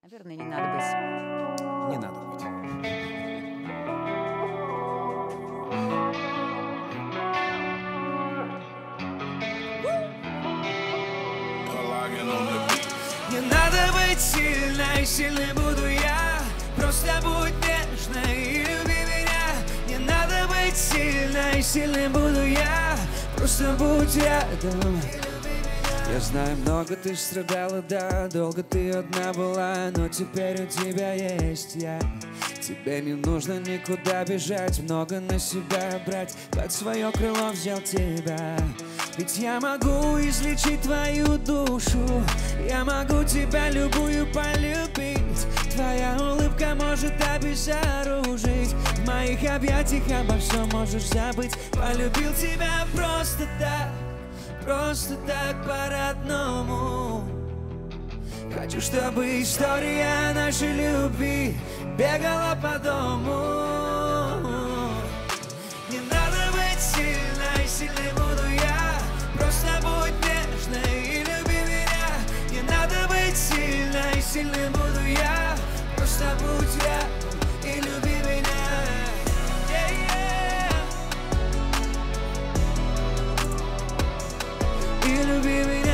Наверное, не надо быть. Не надо быть. Не надо быть сильной, сильной буду я. Просто будь нежной и люби меня. Не надо быть сильной, сильной буду я. Просто будь рядом. Я знаю, много ты страдала, да, долго ты одна была, но теперь у тебя есть я. Тебе не нужно никуда бежать, много на себя брать, под свое крыло взял тебя. Ведь я могу излечить твою душу, я могу тебя любую полюбить. Твоя улыбка может обезоружить, в моих объятиях обо всем можешь забыть. Полюбил тебя просто так по-родному. Хочу, чтобы история нашей любви бегала по дому. Не надо быть сильной, сильной буду я. Просто будь нежной и люби меня. Не надо быть сильной, сильной буду я. Просто будь рядом и люби меня. И люби меня.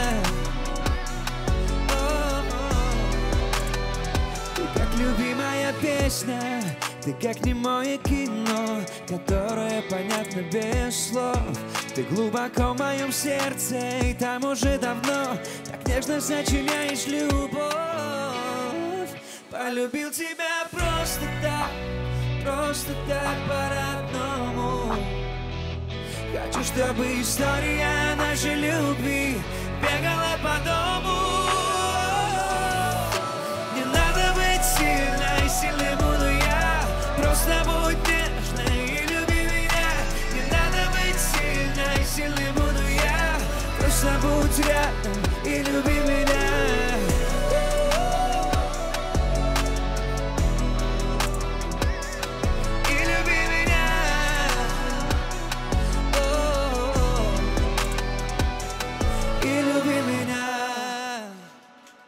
Ты как любимая песня, ты как немое кино, которое понятно без слов. Ты глубоко в моем сердце, и там уже давно так нежно сочиняешь любовь. Полюбил тебя просто так по-родному. Хочу, чтобы история нашей любви бегала по дому.